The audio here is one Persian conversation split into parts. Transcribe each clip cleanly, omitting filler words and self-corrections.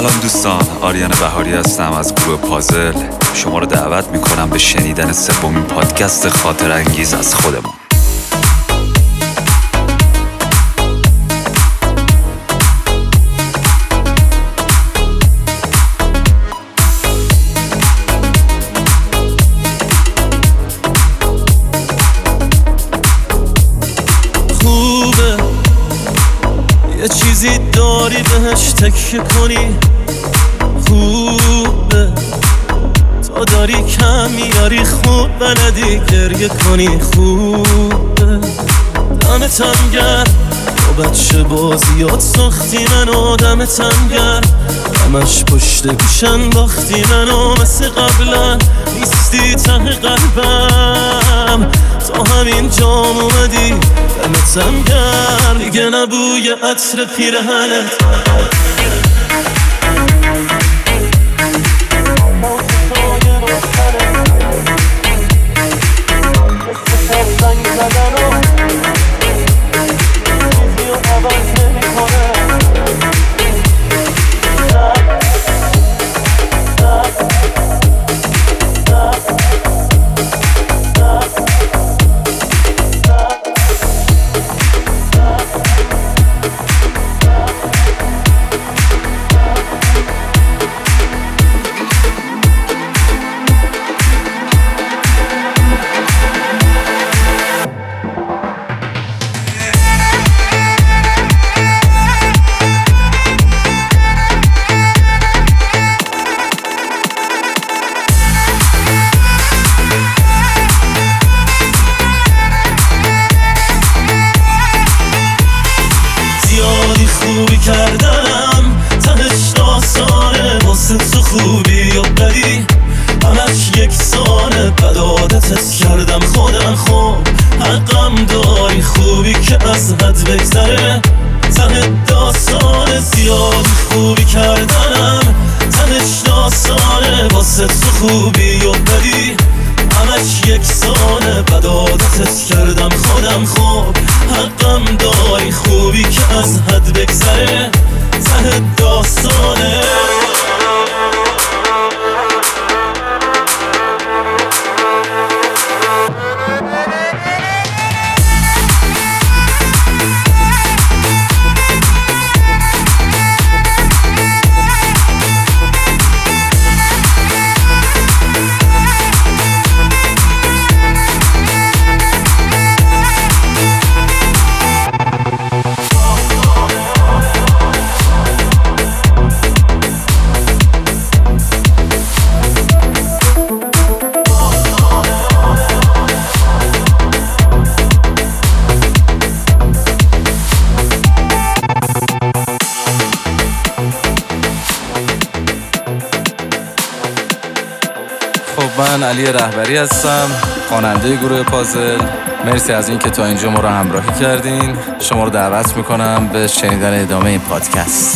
سلام دوستان، آریان بهاری هستم از گروه پازل. شما رو دعوت میکنم به شنیدن سومین پادکست خاطر انگیز از خودمون. یه چیزی داری بهش تکیه کنی، خوبه تا داری کم میاری، خوب بلدی گریه کنی، خوبه دمتم گرم با بچه بازیات ساختی منو، دمتم گرم همش پشت گوشن باختی منو، مثل قبلا نیستی ته قلبم، تا همین جام اومدی دمتم گرم، دیگه نبوی عطر پیرهنت خوبی کردم، تهش داستانه واسه تو خوبی و بدی همش یکسانه، بد عادتت کردم خودم، خوب حقم داری، خوبی که از حد بگذره ته داستانه، زیاد خوبی کردم، تهش داستانه واسه تو خوبی و بدی همش یکسانه، بد عادتت کردم خودم، خوب حقم داری، خوبی که از حد بگذره ته داستانه. من علی رهبری هستم، خواننده گروه پازل. مرسی از این که تا اینجا ما رو همراهی کردین. شما رو دعوت میکنم به شنیدن ادامه این پادکست.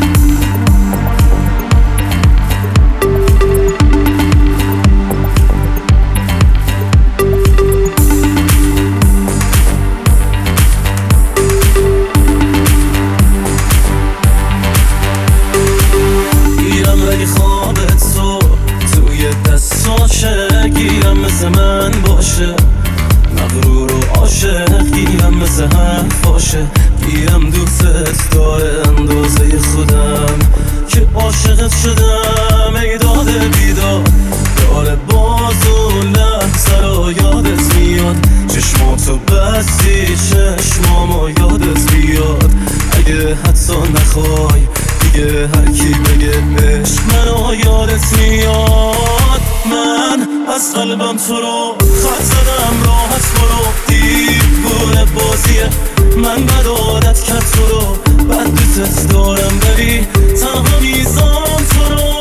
گیرم مثل من باشه، مغرور و عاشق گیرم مثل حرف باشه، گیرم دوست داره اندازه خودم که عاشقت شدم، ای داده بیداد داره باز و لحظه رو یادت میاد، چشماتو بستی چشمامو یادت بیاد، اگه حتی نخوای دیگه هر کی بگه عشق منو یادت میاد، من از قلبم تو رو خط زدم، راحت برو دیوونه بازیه، من بد عادت کرد تو رو، بد دوست دارم بری تنها میزان تو رو.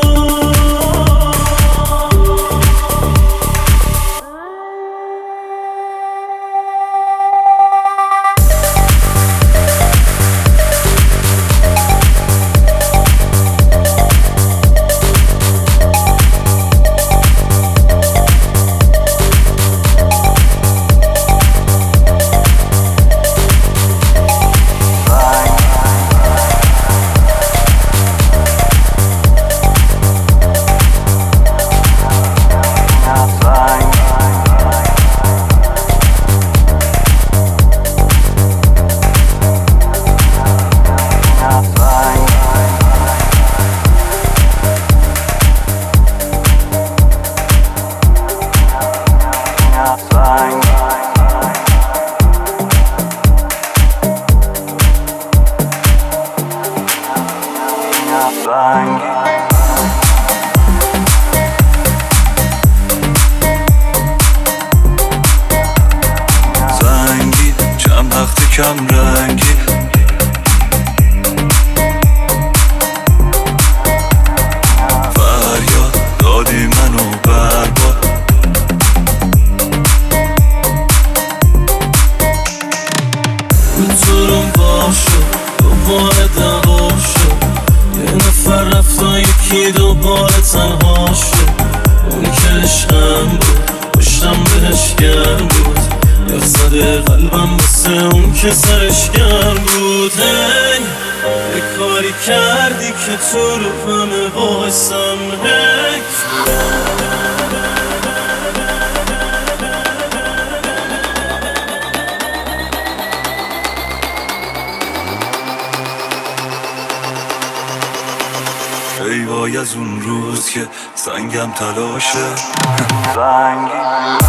کم رنگی. فریاد دادی منو برباد. منظورم باشو دوباره دعوا شد، یه نفر رفت و یکی دوباره تنها شد. اون که عشقم بود پشتم بهش گرم بود، یا زده قلبم واسه اون که سرش گرم بود. هی یه کاری کردی که تو رو همه بایستم. هی ای وای از اون روز که سنگم تلاشه.